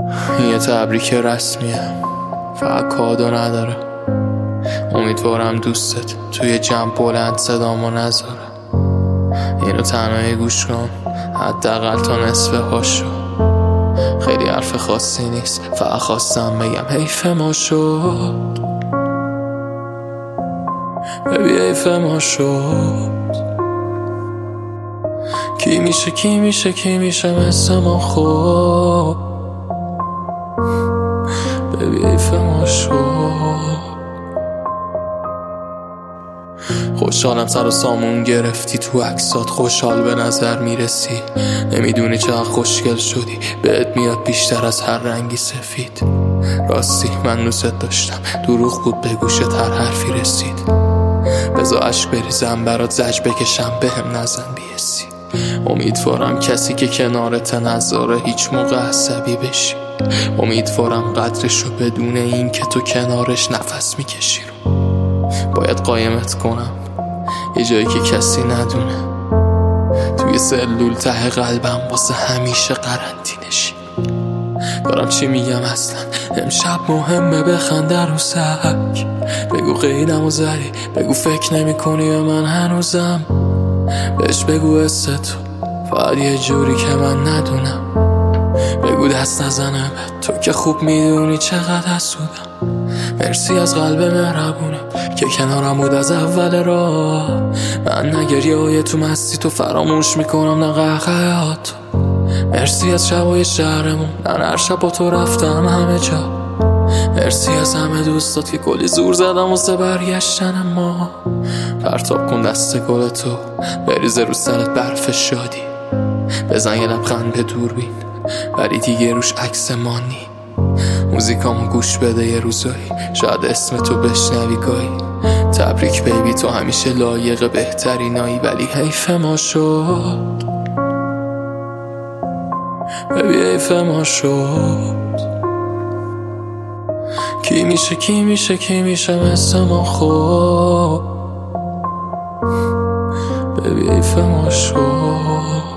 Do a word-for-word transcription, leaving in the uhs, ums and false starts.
این یه تبریک رسمیه، فقط کادو نداره. امیدوارم دوستت توی جمع بلند صدامو نذاره. اینو تنهایی گوش کن، حداقل تا نصف هاشو. خیلی حرف خاصی نیست، فقط خواستم بگم حیف ما شد. ببی حیف ما شد. کی میشه کی میشه کی میشه مثل ما خود. ببی حیف ما شد. خوشحالم سر و سامون گرفتی تو عکسات، خوشحال به نظر میرسی. نمیدونی چقدر خوشگل شدی، بهت میاد بیشتر از هر رنگی سفید. راستی من دوست داشتم، دروغ بود به گوشت هر حرفی رسید. بذار عشق بریزم برات زج بکشم، بهم نزن بیسی. امیدوارم کسی که کنارت نذاره هیچ موقع عصبی بشی. امیدوارم قدرشو بدون این که تو کنارش نفس میکشی رو. باید قایمت کنم یه جایی که کسی ندونه، توی سلول ته قلبم واسه همیشه قرنطینه‌شی. دارم چی میگم اصلا؟ امشب مهمه بخنده رو سک. بگو غیرم و زری، بگو فکر نمی کنی به من هنوزم. بهش بگو حس تو فقط یه جوری که من ندونم. بگو دست نزنه به تو که خوب میدونی چقدر حسودم. مرسی از قلب مهربونه که کنارم بود از اول راه. من نگریه های تو مستی تو فراموش میکنم، نه قهقهات. مرسی از شبای شهرمون، من هر شب با تو رفتم همه جا. مرسی از همه دوستات که کلی زور زدم واسه برگشتن ما. پرتاب کن دست گل تو، بریزه رو سرت برف شادی. بزن یه لبخند به دوربین ولی دیگه روش عکس ما نی. موزیکامو گوش بده یه روزایی، شاید اسم تو بشنوی گاهی. تبریک بیبی تو همیشه لایق بهترینایی، ولی حیف ما شد. بیبی حیف ما شد. کی میشه کی میشه کی میشه مثل ما خود. بیبی حیف ما شد.